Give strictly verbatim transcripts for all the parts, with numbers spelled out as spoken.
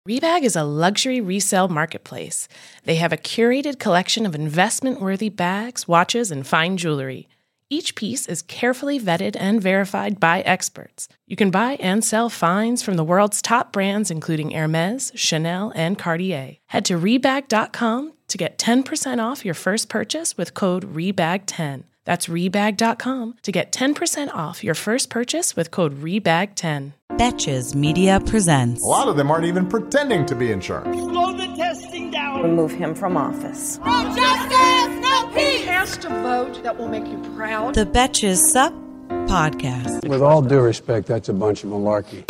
Rebag is a luxury resale marketplace. They have a curated collection of investment-worthy bags, watches, and fine jewelry. Each piece is carefully vetted and verified by experts. You can buy and sell finds from the world's top brands, including Hermes, Chanel, and Cartier. Head to rebag dot com to get ten percent off your first purchase with code rebag ten. That's rebag dot com to get ten percent off your first purchase with code rebag ten. Betches Media presents. A lot of them aren't even pretending to be in charge. Slow the testing down. Remove him from office. No justice, no peace. Cast a vote that will make you proud. The Betches Sup Podcast. With all due respect, that's a bunch of malarkey.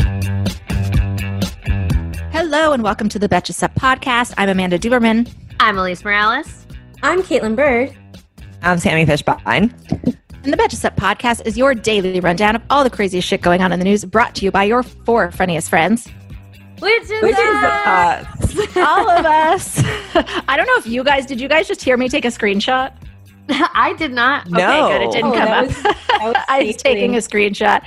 Hello and welcome to the Betches Sup Podcast. I'm Amanda Duberman. I'm Elise Morales. I'm Caitlin Bird. I'm Sammy Fishbein. And the Betches Sup Podcast is your daily rundown of all the craziest shit going on in the news, brought to you by your four funniest friends. Which is, Which us. is us. All of us. I don't know if you guys, did you guys just hear me take a screenshot? I did not. No. Okay, good. It didn't Oh, come that up. was- that was I was taking a screenshot.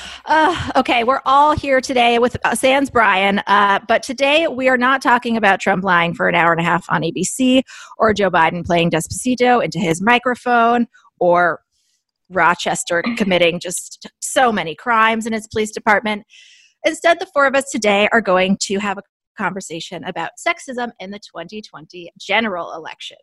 Uh, okay, we're all here today with uh, Sans Brian, uh, but today we are not talking about Trump lying for an hour and a half on A B C, or Joe Biden playing Despacito into his microphone, or Rochester committing just so many crimes in its police department. Instead, the four of us today are going to have a conversation about sexism in the twenty twenty general election.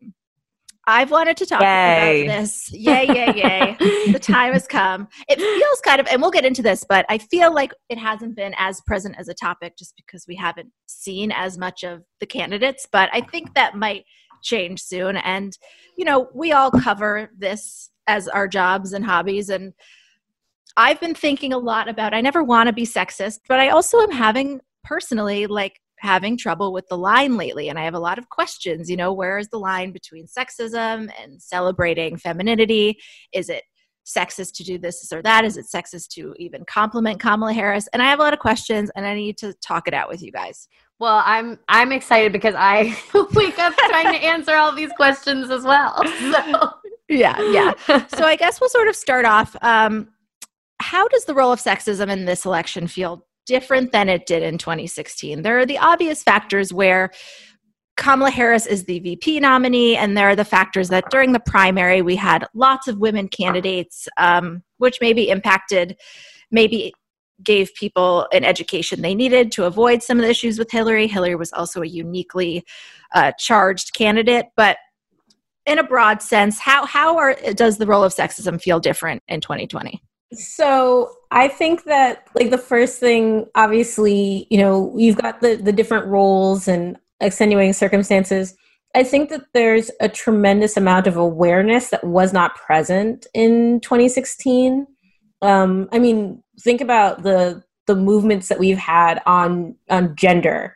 I've wanted to talk Yay. about this. Yay, yay, yay. The time has come. It feels kind of, and we'll get into this, but I feel like it hasn't been as present as a topic just because we haven't seen as much of the candidates. But I think that might change soon. And, you know, we all cover this as our jobs and hobbies. And I've been thinking a lot about, I never want to be sexist, but I also am having personally, like, having trouble with the line lately. And I have a lot of questions, you know, where is the line between sexism and celebrating femininity? Is it sexist to do this or that? Is it sexist to even compliment Kamala Harris? And I have a lot of questions and I need to talk it out with you guys. Well, I'm I'm excited because I wake up trying to answer all these questions as well. So. Yeah, yeah. So I guess we'll sort of start off. Um, how does the role of sexism in this election feel different than it did in twenty sixteen? There are the obvious factors where Kamala Harris is the V P nominee, and there are the factors that during the primary we had lots of women candidates, um, which maybe impacted, maybe gave people an education they needed to avoid some of the issues with Hillary. Hillary was also a uniquely uh, charged candidate, but in a broad sense, how how are, does the role of sexism feel different in twenty twenty? So I think that, like, the first thing, obviously, you know, you've got the, the different roles and extenuating circumstances. I think that there's a tremendous amount of awareness that was not present in twenty sixteen. Um, I mean, think about the the movements that we've had on on gender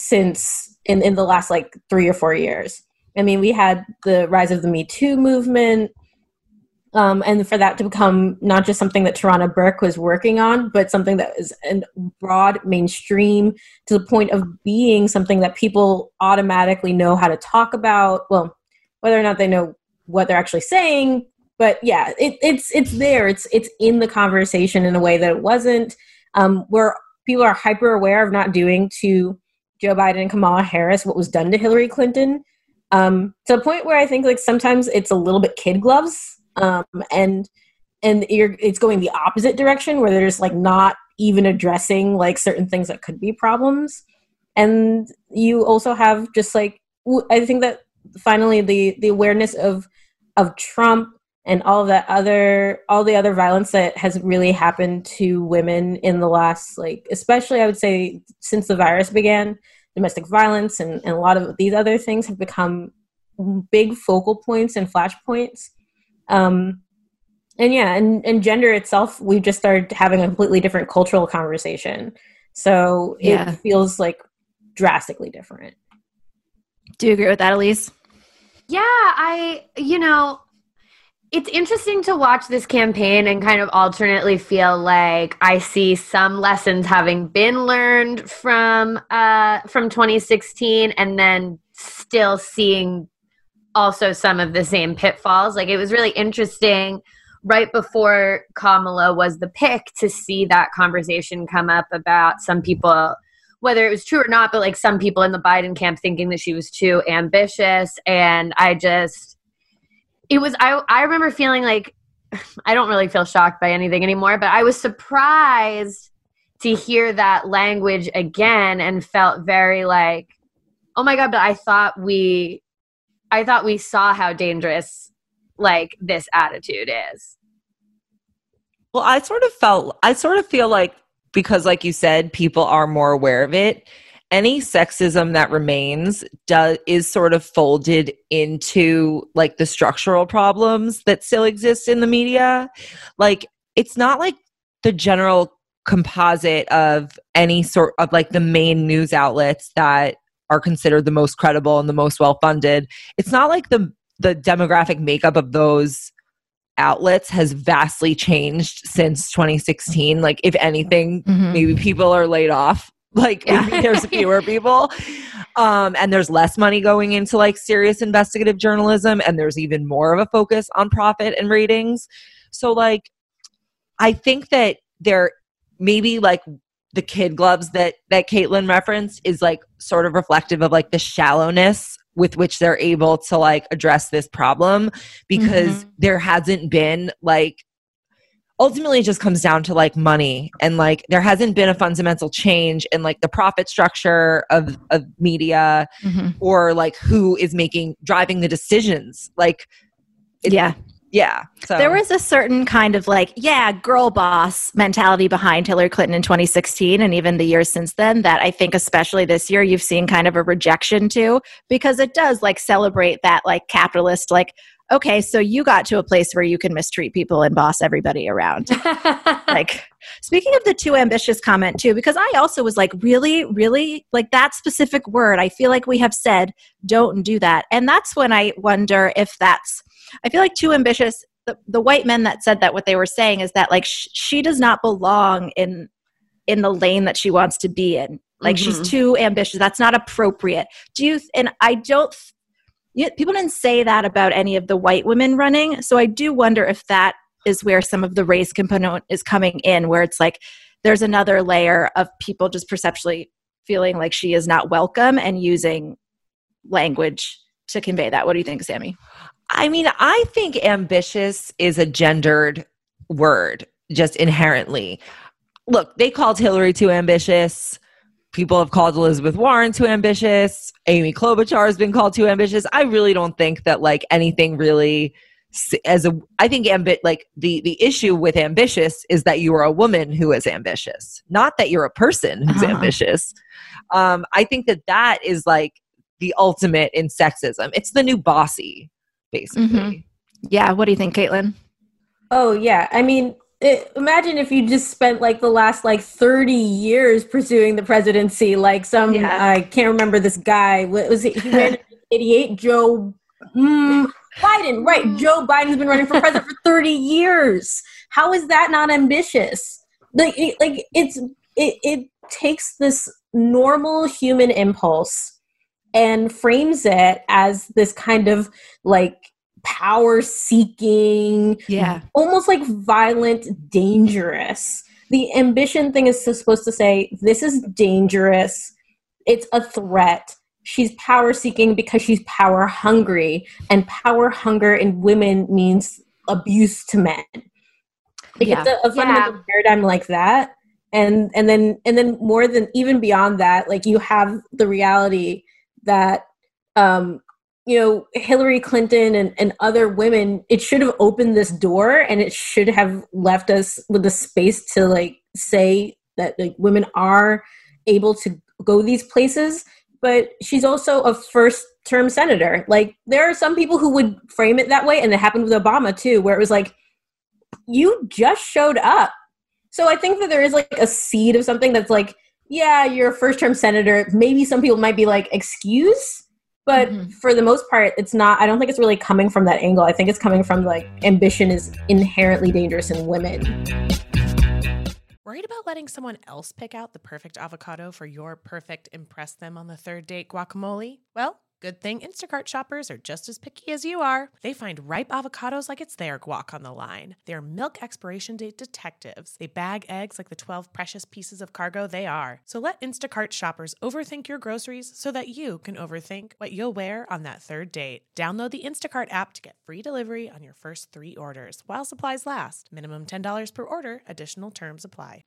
since in, in the last like three or four years. I mean, we had the rise of the Me Too movement. Um, and for that to become not just something that Tarana Burke was working on, but something that is a broad mainstream to the point of being something that people automatically know how to talk about. Well, whether or not they know what they're actually saying, but yeah, it, it's it's there. It's it's in the conversation in a way that it wasn't. Um, where people are hyper aware of not doing to Joe Biden and Kamala Harris what was done to Hillary Clinton, um, to a point where I think like sometimes it's a little bit kid gloves. Um, and and you're, it's going the opposite direction where there's like not even addressing like certain things that could be problems. And you also have just like, I think that finally the, the awareness of of Trump and all of that other, all the other violence that has really happened to women in the last, like, especially I would say since the virus began, domestic violence and, and a lot of these other things have become big focal points and flashpoints. Um, and yeah, and, and gender itself, we've just started having a completely different cultural conversation. So Yeah. it feels like drastically different. Do you agree with that, Elise? Yeah, I, you know, it's interesting to watch this campaign and kind of alternately feel like I see some lessons having been learned from uh, from twenty sixteen and then still seeing also some of the same pitfalls. Like, it was really interesting right before Kamala was the pick to see that conversation come up about some people whether it was true or not, but like some people in the Biden camp thinking that she was too ambitious. And I just, it was, I, I remember feeling like, I don't really feel shocked by anything anymore, but I was surprised to hear that language again and felt very like, oh my God, but I thought we, I thought we saw how dangerous like this attitude is. Well, I sort of felt, I sort of feel like, because like you said, people are more aware of it, any sexism that remains does is sort of folded into like the structural problems that still exist in the media. Like, it's not like the general composite of any sort of like the main news outlets that are considered the most credible and the most well-funded. It's not like the the demographic makeup of those outlets has vastly changed since twenty sixteen. Like, if anything, mm-hmm. maybe people are laid off. Like, yeah. maybe there's fewer people. Um, and there's less money going into like serious investigative journalism, and there's even more of a focus on profit and ratings. So like, I think that there maybe like the kid gloves that that Caitlin referenced is like sort of reflective of like the shallowness with which they're able to like address this problem, because mm-hmm. there hasn't been like, ultimately it just comes down to like money, and like there hasn't been a fundamental change in like the profit structure of, of media mm-hmm. or like who is making, driving the decisions. Like, it, yeah. Yeah. So there was a certain kind of like, yeah, girl boss mentality behind Hillary Clinton in twenty sixteen and even the years since then that I think especially this year you've seen kind of a rejection to, because it does like celebrate that like capitalist, like, okay, so you got to a place where you can mistreat people and boss everybody around. Like, speaking of the too ambitious comment too, because I also was like, really, really, like that specific word, I feel like we have said, don't do that. And that's when I wonder if that's, I feel like too ambitious, the, the white men that said that, what they were saying is that like sh- she does not belong in in the lane that she wants to be in. Like mm-hmm. she's too ambitious. That's not appropriate. Do you, th- and I don't, you, people didn't say that about any of the white women running. So I do wonder if that is where some of the race component is coming in, where it's like there's another layer of people just perceptually feeling like she is not welcome and using language to convey that. What do you think, Sammy? I mean, I think ambitious is a gendered word just inherently. Look, they called Hillary too ambitious. People have called Elizabeth Warren too ambitious. Amy Klobuchar has been called too ambitious. I really don't think that like anything really as a, I think ambi- like the, the issue with ambitious is that you are a woman who is ambitious, not that you're a person who's uh-huh. ambitious. Um, I think that that is like the ultimate in sexism. It's the new bossy. Basically. Mm-hmm. Yeah. What do you think, Caitlin? Oh, yeah. I mean, it, imagine if you just spent like the last like thirty years pursuing the presidency, like some, yeah. I can't remember this guy. What was it? He ran in eighty-eight, Joe mm, Biden. Right. Joe Biden's been running for president for thirty years. How is that not ambitious? Like, it, like it's, it, it takes this normal human impulse and frames it as this kind of like power seeking, yeah, almost like violent, dangerous. The ambition thing is supposed to say, this is dangerous. It's a threat. She's power seeking because she's power hungry, and power hunger in women means abuse to men. Like yeah. it's a, a fundamental yeah. paradigm like that. And, and then, and then more than even beyond that, like you have the reality that, um, you know, Hillary Clinton and, and other women, it should have opened this door, and it should have left us with the space to like say that like women are able to go these places. But she's also a first term senator. Like there are some people who would frame it that way. And it happened with Obama too, where it was like, you just showed up. So I think that there is like a seed of something that's like, yeah, you're a first-term senator. Maybe some people might be like, excuse? But mm-hmm. for the most part, it's not. I don't think it's really coming from that angle. I think it's coming from like ambition is inherently dangerous in women. Worried about letting someone else pick out the perfect avocado for your perfect impress them on the third date guacamole? Well, Good thing Instacart shoppers are just as picky as you are. They find ripe avocados like it's their guac on the line. They're milk expiration date detectives. They bag eggs like the twelve precious pieces of cargo they are. So let Instacart shoppers overthink your groceries so that you can overthink what you'll wear on that third date. Download the Instacart app to get free delivery on your first three orders while supplies last. Minimum ten dollars per order. Additional terms apply.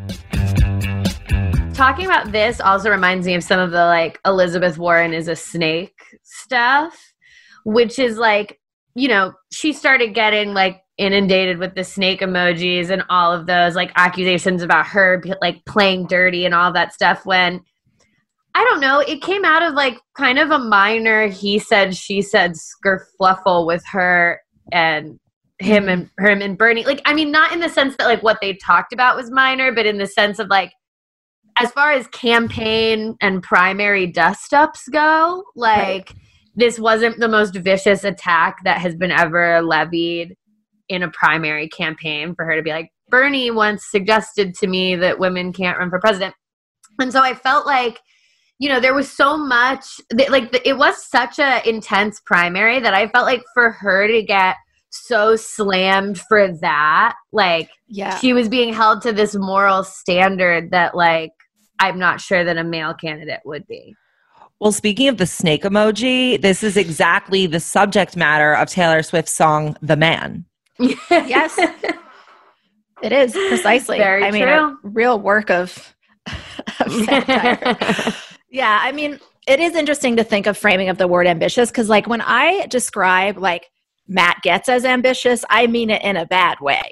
Talking about this also reminds me of some of the like Elizabeth Warren is a snake stuff, which is like, you know, she started getting like inundated with the snake emojis and all of those like accusations about her like playing dirty and all that stuff when, I don't know, it came out of like kind of a minor he said, she said skerfluffle with her and him and him and Bernie. Like, I mean, not in the sense that like what they talked about was minor, but in the sense of like, as far as campaign and primary dust-ups go, like, right. This wasn't the most vicious attack that has been ever levied in a primary campaign for her to be like, Bernie once suggested to me that women can't run for president. And so I felt like, you know, there was so much, like, it was such an intense primary that I felt like for her to get so slammed for that, like, yeah. She was being held to this moral standard that, like, I'm not sure that a male candidate would be. Well, speaking of the snake emoji, this is exactly the subject matter of Taylor Swift's song, The Man. Yes. It is, precisely. Very I true. mean, a real work of, of satire. Yeah, I mean, it is interesting to think of framing of the word ambitious because, like, when I describe, like, Matt Gaetz as ambitious, I mean it in a bad way.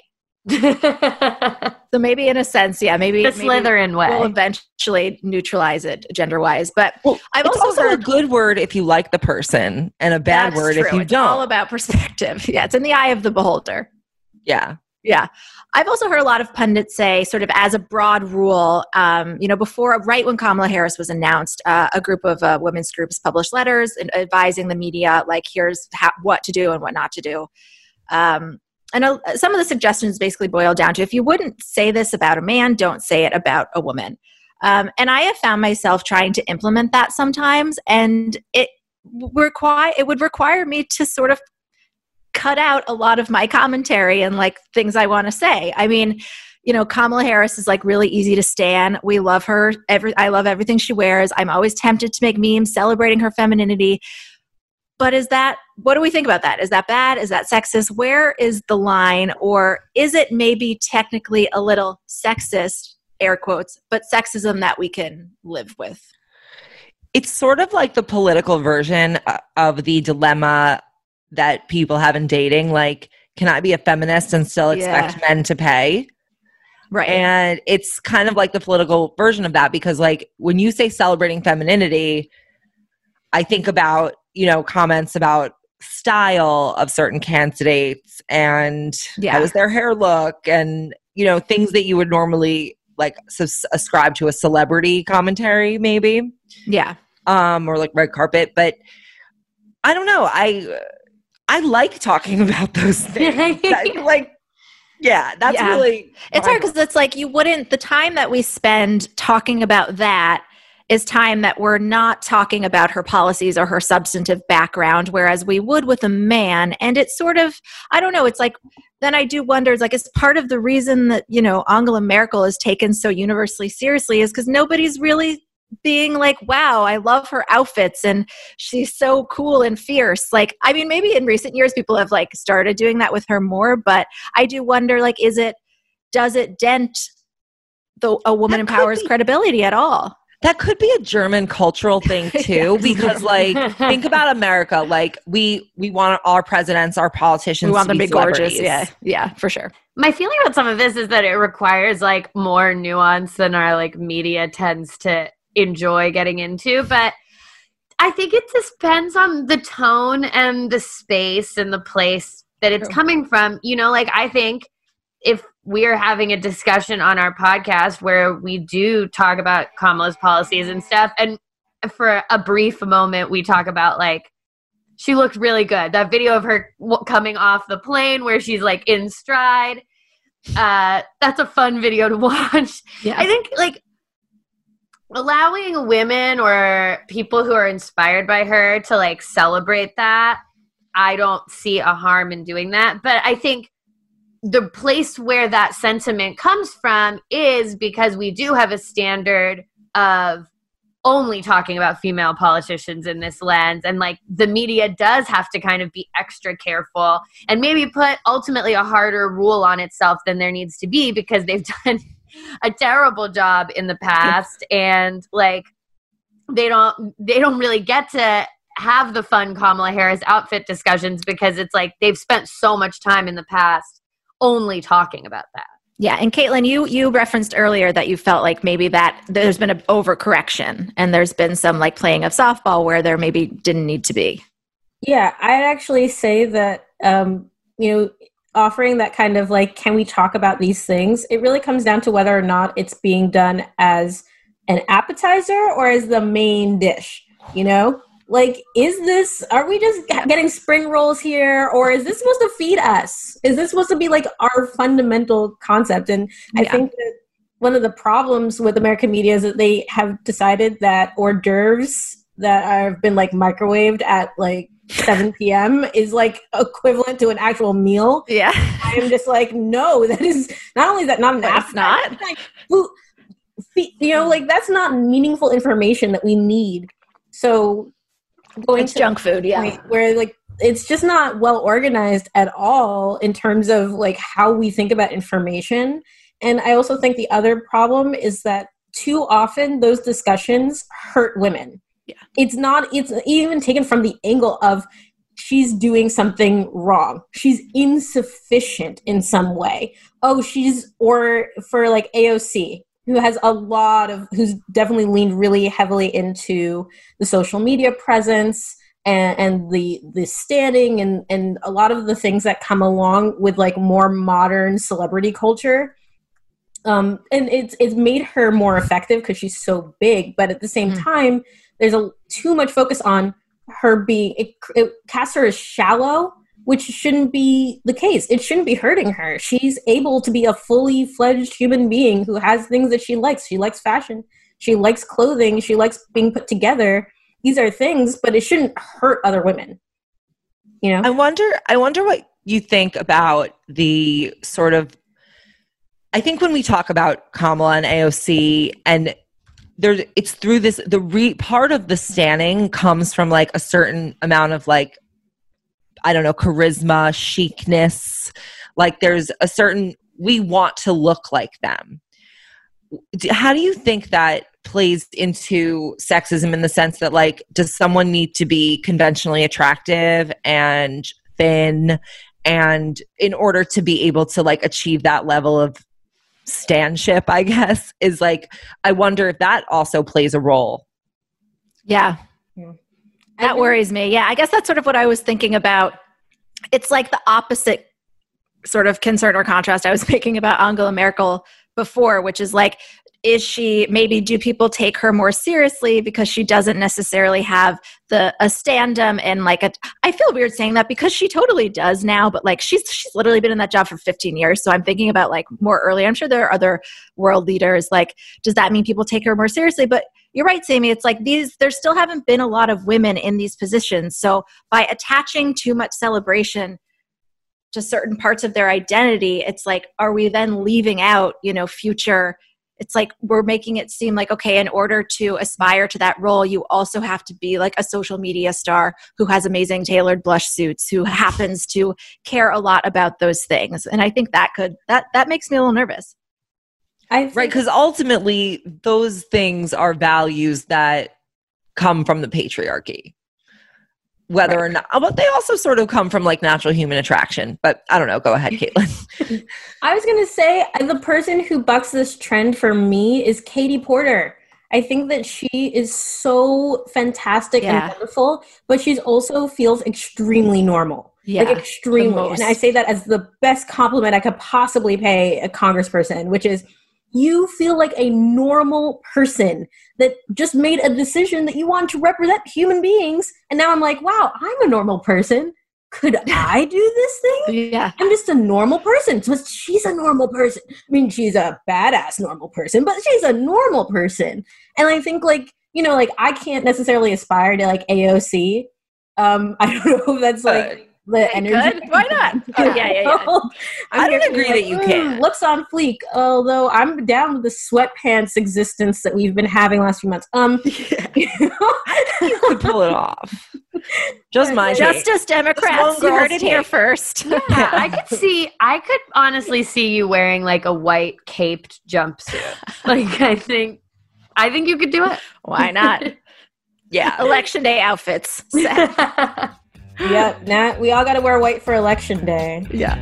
So maybe in a sense, yeah, maybe the Slytherin way. We'll eventually neutralize it gender-wise. But well, I've it's also, also heard a good word if you like the person and a bad that's word true. if you it's don't. It's all about perspective. Yeah, it's in the eye of the beholder. Yeah. Yeah. I've also heard a lot of pundits say, sort of as a broad rule, um, you know, before, right when Kamala Harris was announced, uh, a group of uh, women's groups published letters advising the media, like, here's how, what to do and what not to do. Um, and uh, some of the suggestions basically boil down to, if you wouldn't say this about a man, don't say it about a woman. Um, and I have found myself trying to implement that sometimes, and it require it would require me to sort of cut out a lot of my commentary and like things I want to say. I mean, you know, Kamala Harris is like really easy to stan. We love her. Every I love everything she wears. I'm always tempted to make memes celebrating her femininity. But is that, what do we think about that? Is that bad? Is that sexist? Where is the line? Or is it maybe technically a little sexist, air quotes, but sexism that we can live with? It's sort of like the political version of the dilemma that people have in dating. Like, can I be a feminist and still expect yeah. men to pay? Right. And it's kind of like the political version of that, because like when you say celebrating femininity, I think about, you know, comments about style of certain candidates and yeah. how does their hair look, and, you know, things that you would normally like sus- ascribe to a celebrity commentary, maybe. Yeah. Um, or like red carpet. But I don't know. I I like talking about those things. I, like, yeah, that's yeah. really. It's hard because it's like you wouldn't. The time that we spend talking about that is time that we're not talking about her policies or her substantive background, whereas we would with a man. And it's sort of, I don't know, it's like, then I do wonder, it's like, it's part of the reason that, you know, Angela Merkel is taken so universally seriously is because nobody's really being like, wow, I love her outfits and she's so cool and fierce. Like, I mean, maybe in recent years people have like started doing that with her more, but I do wonder, like, is it, does it dent the a woman in power's be- credibility at all? That could be a German cultural thing too, because like, think about America. Like we, we want our presidents, our politicians we want to them be to be gorgeous. Yeah. Yeah, for sure. My feeling about some of this is that it requires like more nuance than our like media tends to enjoy getting into. But I think it just depends on the tone and the space and the place that it's coming from. You know, like I think if we are having a discussion on our podcast where we do talk about Kamala's policies and stuff, and for a brief moment we talk about like, she looked really good. That video of her w- coming off the plane where she's like in stride, uh, that's a fun video to watch. Yeah. I think like allowing women or people who are inspired by her to like celebrate that, I don't see a harm in doing that. But I think the place where that sentiment comes from is because we do have a standard of only talking about female politicians in this lens. And like the media does have to kind of be extra careful and maybe put ultimately a harder rule on itself than there needs to be, because they've done a terrible job in the past. And like, they don't, they don't really get to have the fun Kamala Harris outfit discussions because it's like they've spent so much time in the past only talking about that. Yeah, and Caitlin, you you referenced earlier that you felt like maybe that there's been an overcorrection and there's been some like playing of softball where there maybe didn't need to be. Yeah, I'd actually say that, um, you know, offering that kind of like, can we talk about these things? It really comes down to whether or not it's being done as an appetizer or as the main dish, you know? Like, is this, are we just getting spring rolls here, or is this supposed to feed us? Is this supposed to be like our fundamental concept? And I Yeah. think that one of the problems with American media is that they have decided that hors d'oeuvres that have been like microwaved at like seven p.m. is like equivalent to an actual meal. Yeah. I am just like, no, that is not only is that not an No, it's appetizer, not. it's like, food, fe- you know, like that's not meaningful information that we need. So going It's to junk food, yeah. point where like it's just not well organized at all in terms of like how we think about information. And I also think the other problem is that too often those discussions hurt women. Yeah. It's not, it's even taken from the angle of she's doing something wrong. She's insufficient in some way. Oh, she's, or for like A O C, who has a lot of, who's definitely leaned really heavily into the social media presence and, and the the standing and, and a lot of the things that come along with like more modern celebrity culture. Um, and it's it's made her more effective because she's so big, but at the same Mm-hmm. time, there's a too much focus on her being, it, it casts her as shallow, which shouldn't be the case. It shouldn't be hurting her. She's able to be a fully fledged human being who has things that she likes. She likes fashion. She likes clothing. She likes being put together. These are things, but it shouldn't hurt other women. You know? I wonder, I wonder what you think about the sort of, I think when we talk about Kamala and A O C and there's, it's through this, the re part of the standing comes from like a certain amount of like, I don't know, charisma, chicness. Like there's a certain, we want to look like them. How do you think that plays into sexism in the sense that like, does someone need to be conventionally attractive and thin and in order to be able to like achieve that level of standship, I guess, is like, I wonder if that also plays a role. Yeah. Yeah. That worries me. Yeah, I guess that's sort of what I was thinking about. It's like the opposite sort of concern or contrast I was making about Angela Merkel before, which is like, is she, maybe do people take her more seriously because she doesn't necessarily have the a stand-up and like a, I feel weird saying that because she totally does now, but like she's she's literally been in that job for fifteen years. So I'm thinking about like more early. I'm sure there are other world leaders. Like, does that mean people take her more seriously? But you're right, Sammy. It's like these, there still haven't been a lot of women in these positions. So by attaching too much celebration to certain parts of their identity, it's like, are we then leaving out, you know, future, it's like we're making it seem like, okay, in order to aspire to that role, you also have to be like a social media star who has amazing tailored blush suits, who happens to care a lot about those things. And I think that could, that, that makes me a little nervous. I think- Right, because ultimately those things are values that come from the patriarchy. Whether right. or not, but they also sort of come from like natural human attraction. But I don't know. Go ahead, Caitlin. I was going to say the person who bucks this trend for me is Katie Porter. I think that she is so fantastic yeah. and wonderful, but she's also feels extremely normal. Yeah, like extremely. And I say that as the best compliment I could possibly pay a congressperson, which is you feel like a normal person that just made a decision that you want to represent human beings. And now I'm like, wow, I'm a normal person. could I do this thing? Yeah. I'm just a normal person. But she's a normal person. I mean, she's a badass normal person, but she's a normal person. And I think, like, you know, like, I can't necessarily aspire to, like, A O C. Um, I don't know if that's, like, uh, the energy. Good. Why not? Oh, yeah, yeah, yeah. I don't agree like, that you mm, can. Looks on fleek, although I'm down with the sweatpants existence that we've been having last few months. Um, yeah. You could pull it off. Just my Justice Democrats, you heard it take. here first. Yeah, I could see, I could honestly see you wearing like a white caped jumpsuit. Like, I think, I think you could do it. Why not? Yeah. Election day outfits. Yeah, Nat, we all got to wear white for election day. Yeah.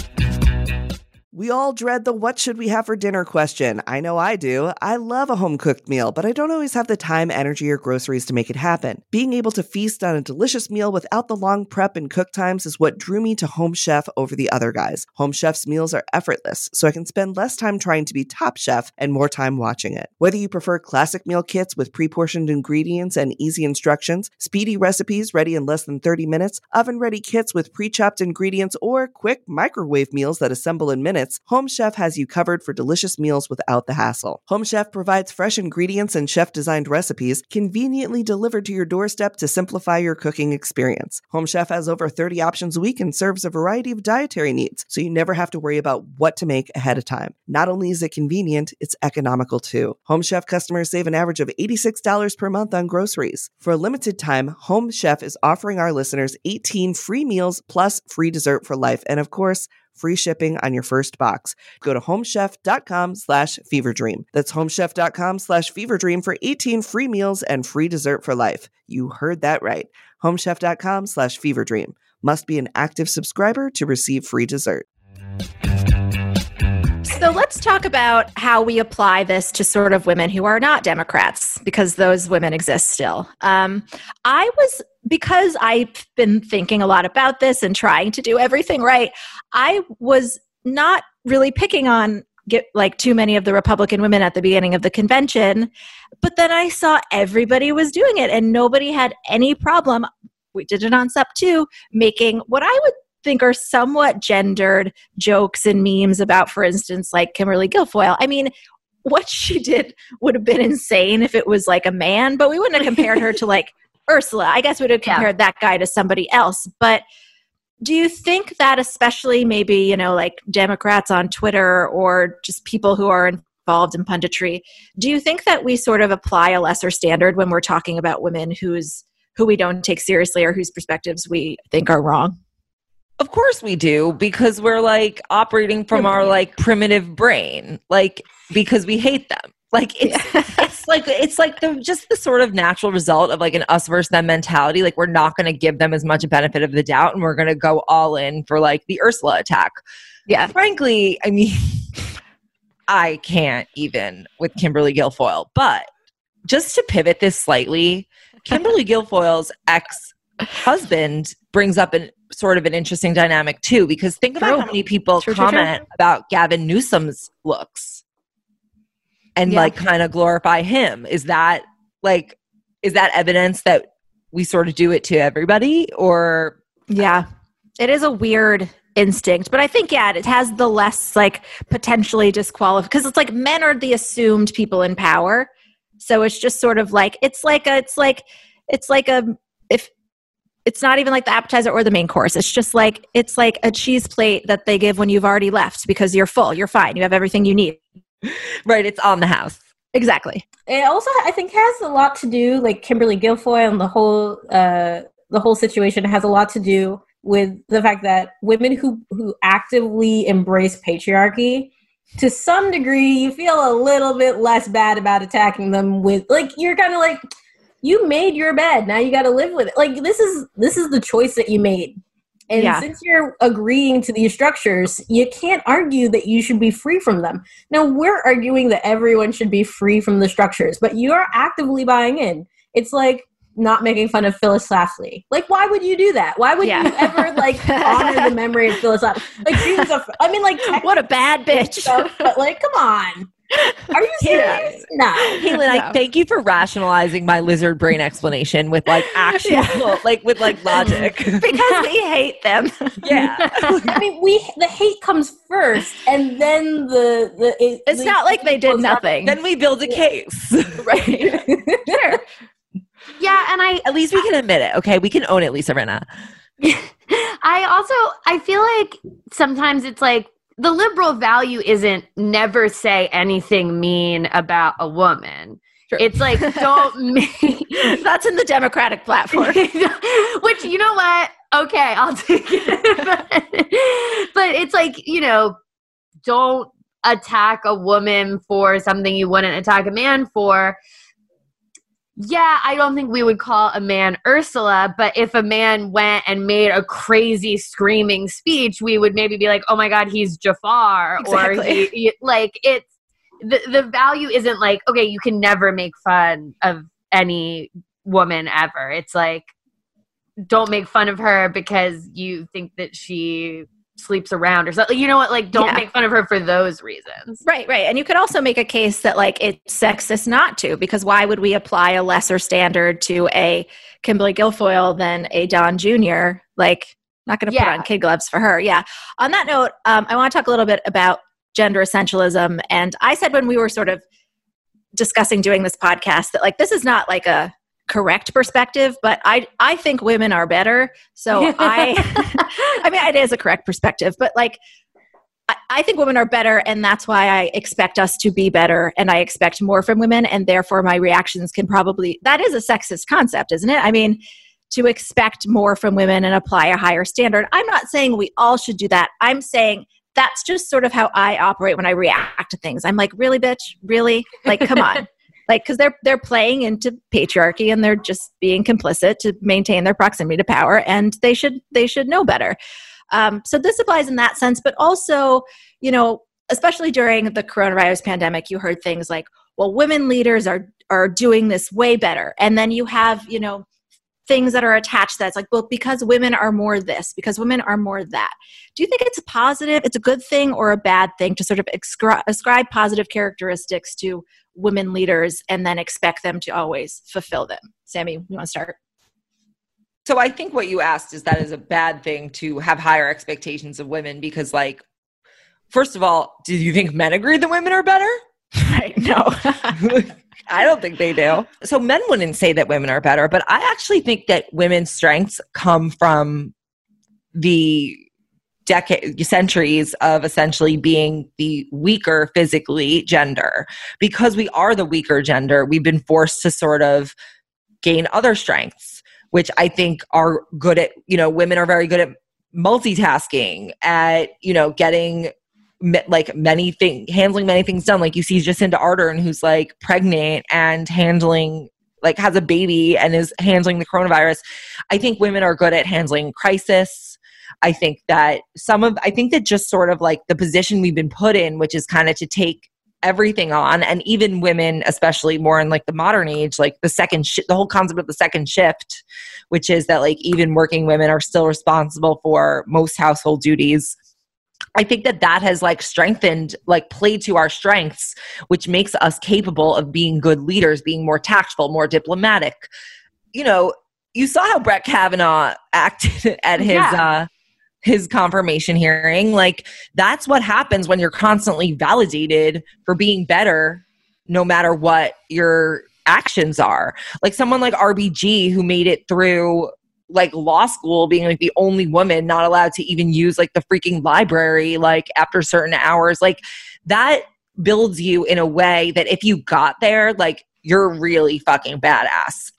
We all dread the what should we have for dinner question. I know I do. I love a home-cooked meal, but I don't always have the time, energy, or groceries to make it happen. Being able to feast on a delicious meal without the long prep and cook times is what drew me to Home Chef over the other guys. Home Chef's meals are effortless, so I can spend less time trying to be top chef and more time watching it. Whether you prefer classic meal kits with pre-portioned ingredients and easy instructions, speedy recipes ready in less than thirty minutes, oven-ready kits with pre-chopped ingredients, or quick microwave meals that assemble in minutes, Home Chef has you covered for delicious meals without the hassle. Home Chef provides fresh ingredients and chef-designed recipes conveniently delivered to your doorstep to simplify your cooking experience. Home Chef has over thirty options a week and serves a variety of dietary needs, so you never have to worry about what to make ahead of time. Not only is it convenient, it's economical too. Home Chef customers save an average of eighty-six dollars per month on groceries. For a limited time, Home Chef is offering our listeners eighteen free meals plus free dessert for life, and of course, free shipping on your first box. Go to homechef.com slash feverdream. That's homechef.com slash feverdream for eighteen free meals and free dessert for life. You heard that right. Homechef.com slash feverdream. Must be an active subscriber to receive free dessert. So let's talk about how we apply this to sort of women who are not Democrats, because those women exist still. Um, I was, because I've been thinking a lot about this and trying to do everything right, I was not really picking on get like too many of the Republican women at the beginning of the convention, but then I saw everybody was doing it and nobody had any problem. We did it on S U P too, making what I would think are somewhat gendered jokes and memes about, for instance, like Kimberly Guilfoyle. I mean, what she did would have been insane if it was like a man, but we wouldn't have compared her to like Ursula. I guess we'd have compared yeah. that guy to somebody else. But do you think that especially maybe, you know, like Democrats on Twitter or just people who are involved in punditry, do you think that we sort of apply a lesser standard when we're talking about women who's who we don't take seriously or whose perspectives we think are wrong? Of course we do, because we're like operating from our like primitive brain, like because we hate them. Like it's it's like it's like the just the sort of natural result of like an us versus them mentality. Like we're not going to give them as much benefit of the doubt, and we're going to go all in for like the Ursula attack. Yeah, frankly, I mean, I can't even with Kimberly Guilfoyle. But just to pivot this slightly, Kimberly Guilfoyle's ex-husband brings up an sort of an interesting dynamic too, because think about true. how many people true, comment true, true. about Gavin Newsom's looks and yeah. like kind of glorify him. Is that like, is that evidence that we sort of do it to everybody? Or yeah, it is a weird instinct, but I think, yeah, it has the less like potentially disqualified, because it's like men are the assumed people in power. So it's just sort of like, it's like a, it's like, it's like a, if, it's not even like the appetizer or the main course. It's just like, it's like a cheese plate that they give when you've already left because you're full, you're fine, you have everything you need. Right, it's on the house. Exactly. It also, I think, has a lot to do, like Kimberly Guilfoyle and the whole, uh, the whole situation has a lot to do with the fact that women who, who actively embrace patriarchy, to some degree, you feel a little bit less bad about attacking them with, like, you're kind of like, you made your bed. Now you got to live with it. Like, this is this is the choice that you made. And yeah. since you're agreeing to these structures, you can't argue that you should be free from them. Now, we're arguing that everyone should be free from the structures, but you're actively buying in. It's like not making fun of Phyllis Schlafly. Like, why would you do that? Why would yeah. you ever, like, honor the memory of Phyllis Schlafly? Like, she was a, I mean, like, what a bad bitch. Stuff, but, like, come on. Are you serious? No. Caitlin, I No. thank you for rationalizing my lizard brain explanation with like actual, Yeah. like with like logic. Because we hate them. Yeah. I mean, we the hate comes first, and then the the. It, It's the, not like they did nothing. Then we build a case. Right. Sure. Yeah, and I At least we can admit it. Okay, we can own it, Lisa Rinna. I also I feel like sometimes it's like the liberal value isn't never say anything mean about a woman. True. It's like don't make That's in the Democratic platform. which you know what? Okay, I'll take it. but, but it's like, you know, don't attack a woman for something you wouldn't attack a man for. Yeah, I don't think we would call a man Ursula, but if a man went and made a crazy screaming speech, we would maybe be like, oh my God, he's Jafar. Exactly. Or he, he- like it's, the, the value isn't like, okay, you can never make fun of any woman ever. It's like, don't make fun of her because you think that she sleeps around or something. You know what? Like, don't Yeah. make fun of her for those reasons. Right, right. And you could also make a case that like it's sexist not to, because why would we apply a lesser standard to a Kimberly Guilfoyle than a Don Junior? Like, not going to put Yeah. on kid gloves for her. Yeah. On that note, um, I want to talk a little bit about gender essentialism. And I said when we were sort of discussing doing this podcast that like this is not like a correct perspective, but I I think women are better. So I I mean it is a correct perspective, but like I, I think women are better, and that's why I expect us to be better, and I expect more from women, and therefore my reactions can probably, that is a sexist concept, isn't it? I mean, to expect more from women and apply a higher standard. I'm not saying we all should do that. I'm saying that's just sort of how I operate when I react to things. I'm like, really, bitch? Really? Like, come on. Like, because they're they're playing into patriarchy and they're just being complicit to maintain their proximity to power, and they should they should know better. Um, so this applies in that sense, but also, you know, especially during the coronavirus pandemic, you heard things like, "Well, women leaders are are doing this way better," and then you have, you know, things that are attached that's like, well, because women are more this, because women are more that. Do you think it's a positive, it's a good thing or a bad thing to sort of ascri- ascribe positive characteristics to women leaders and then expect them to always fulfill them? Sammy, you want to start? So I think what you asked is that is a bad thing to have higher expectations of women because, like, first of all, do you think men agree that women are better? Right. No. I don't think they do. So men wouldn't say that women are better, but I actually think that women's strengths come from the decade, centuries of essentially being the weaker physically gender. Because we are the weaker gender, we've been forced to sort of gain other strengths, which I think are good at, you know, women are very good at multitasking, at, you know, getting like many things, handling many things done. Like you see Jacinda Ardern, who's like pregnant and handling, like has a baby and is handling the coronavirus. I think women are good at handling crisis. I think that some of, I think that just sort of like the position we've been put in, which is kind of to take everything on, and even women, especially more in like the modern age, like the second, sh- the whole concept of the second shift, which is that like even working women are still responsible for most household duties. I think that that has like strengthened, like played to our strengths, which makes us capable of being good leaders, being more tactful, more diplomatic. You know, you saw how Brett Kavanaugh acted at his, yeah. uh, his confirmation hearing. Like that's what happens when you're constantly validated for being better, no matter what your actions are. Like someone like R B G who made it through like law school being like the only woman not allowed to even use like the freaking library, like after certain hours, like that builds you in a way that if you got there, like you're really fucking badass.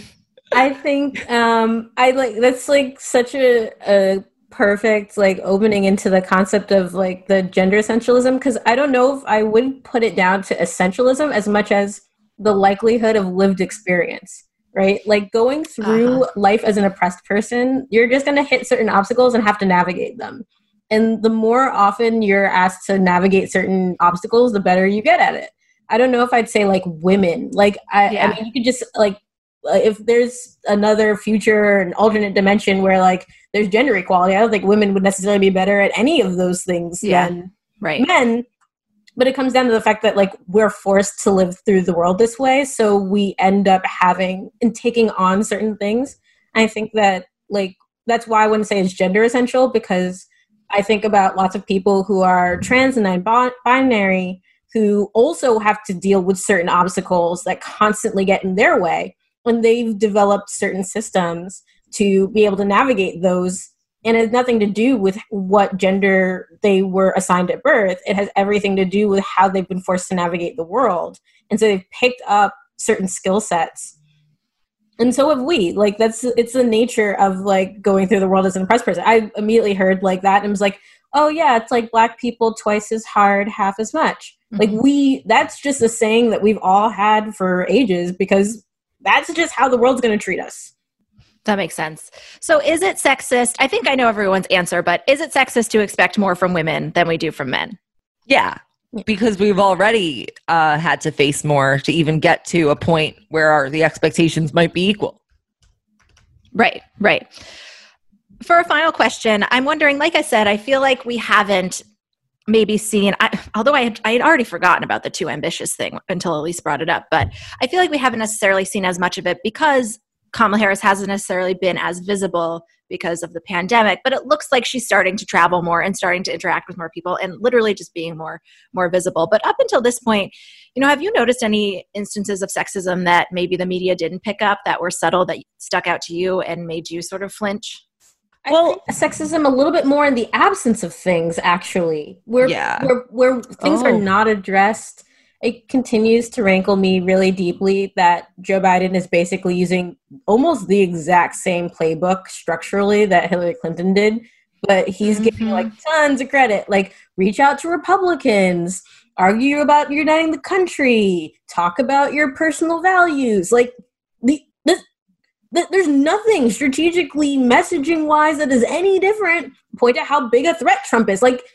I think um I like that's like such a, a perfect like opening into the concept of like the gender essentialism, because I don't know if I would put it down to essentialism as much as the likelihood of lived experience. Right? Like going through uh-huh. life as an oppressed person, you're just going to hit certain obstacles and have to navigate them. And the more often you're asked to navigate certain obstacles, the better you get at it. I don't know if I'd say like women. Like, I, yeah. I mean, you could just like, if there's another future, an alternate dimension where like there's gender equality, I don't think women would necessarily be better at any of those things yeah. than right. men. but it comes down to the fact that like we're forced to live through the world this way. So we end up having and taking on certain things. I think that like, that's why I wouldn't say it's gender essential, because I think about lots of people who are trans and non-binary who also have to deal with certain obstacles that constantly get in their way. And they've developed certain systems to be able to navigate those. And it has nothing to do with what gender they were assigned at birth. It has everything to do with how they've been forced to navigate the world. And so they've picked up certain skill sets. And so have we. Like, that's, it's the nature of like going through the world as an oppressed person. I immediately heard like that and was like, oh yeah, it's like Black people twice as hard, half as much. Mm-hmm. Like we, that's just a saying that we've all had for ages, because that's just how the world's going to treat us. That makes sense. So is it sexist? I think I know everyone's answer, but is it sexist to expect more from women than we do from men? Yeah, because we've already uh, had to face more to even get to a point where our, the expectations might be equal. Right, right. For a final question, I'm wondering, like I said, I feel like we haven't maybe seen, I, although I had, I had already forgotten about the too ambitious thing until Elise brought it up, but I feel like we haven't necessarily seen as much of it because Kamala Harris hasn't necessarily been as visible because of the pandemic, but it looks like she's starting to travel more and starting to interact with more people and literally just being more more visible. But up until this point, you know, have you noticed any instances of sexism that maybe the media didn't pick up, that were subtle, that stuck out to you and made you sort of flinch? I well, think sexism a little bit more in the absence of things, actually, where yeah. where, where things oh. are not addressed. It continues to rankle me really deeply that Joe Biden is basically using almost the exact same playbook structurally that Hillary Clinton did, but he's mm-hmm. getting like tons of credit. Like, reach out to Republicans, argue about uniting the country, talk about your personal values. Like, the this, the, there's nothing strategically messaging wise that is any different. Point out how big a threat Trump is. Like,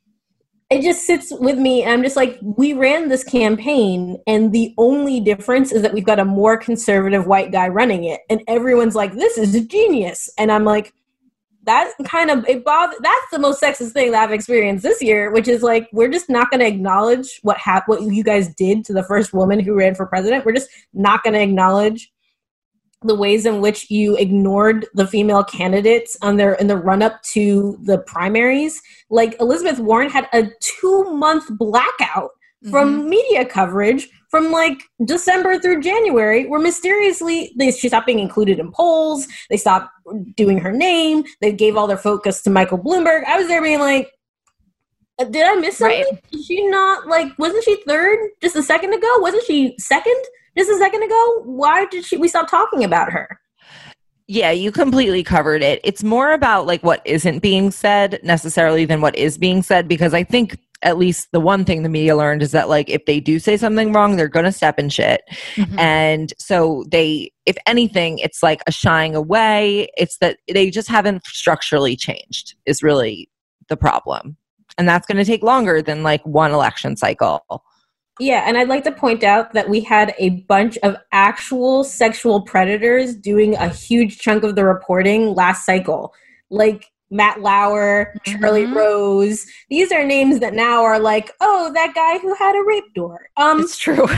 it just sits with me, and I'm just like, we ran this campaign, and the only difference is that we've got a more conservative white guy running it, and everyone's like, this is a genius. And I'm like, that kind of, it bothers, that's the most sexist thing that I've experienced this year, which is like, we're just not going to acknowledge what hap- what you guys did to the first woman who ran for president. We're just not going to acknowledge the ways in which you ignored the female candidates on their in the run up to the primaries. Like, Elizabeth Warren had a two month blackout mm-hmm. from media coverage from like December through January, where mysteriously they, she stopped being included in polls. They stopped doing her name. They gave all their focus to Michael Bloomberg. I was there being like, did I miss something? Right. Is she not like, wasn't she third just a second ago? Wasn't she second just a second ago? Why did she, we stop talking about her? Yeah, you completely covered it. It's more about like what isn't being said necessarily than what is being said, because I think at least the one thing the media learned is that like if they do say something wrong, they're going to step in shit. Mm-hmm. And so they, if anything, it's like a shying away. It's that they just haven't structurally changed is really the problem. And that's going to take longer than like one election cycle. Yeah, and I'd like to point out that we had a bunch of actual sexual predators doing a huge chunk of the reporting last cycle. Like Matt Lauer, mm-hmm. Charlie Rose. These are names that now are like, oh, that guy who had a rape door. Um, it's true.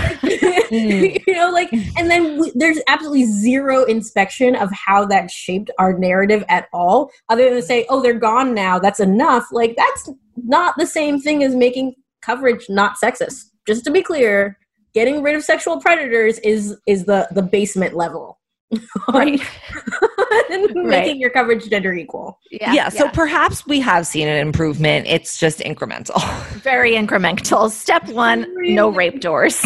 You know, like, and then we, there's absolutely zero inspection of how that shaped our narrative at all, other than to say, oh, they're gone now, that's enough. Like, that's not the same thing as making coverage not sexist. Just to be clear, getting rid of sexual predators is is the, the basement level. Right. Making right. your coverage gender equal. Yeah, yeah. So yeah. perhaps we have seen an improvement. It's just incremental. Very incremental. Step one, no rape doors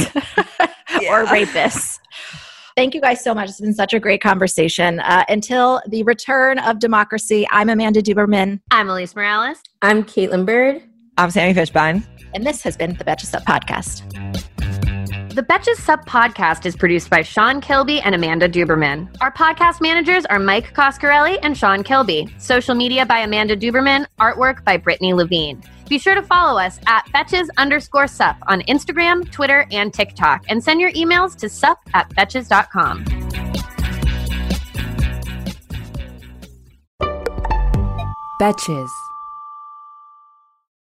or rapists. Thank you guys so much. It's been such a great conversation. Uh, until the return of democracy, I'm Amanda Duberman. I'm Elise Morales. I'm Caitlin Bird. I'm Sammy Fishbein. And this has been the Betches Sup Podcast. The Betches Sup Podcast is produced by Sean Kilby and Amanda Duberman. Our podcast managers are Mike Coscarelli and Sean Kilby. Social media by Amanda Duberman. Artwork by Brittany Levine. Be sure to follow us at Betches underscore sup on Instagram, Twitter, and TikTok. And send your emails to sup at betches dot com. Betches.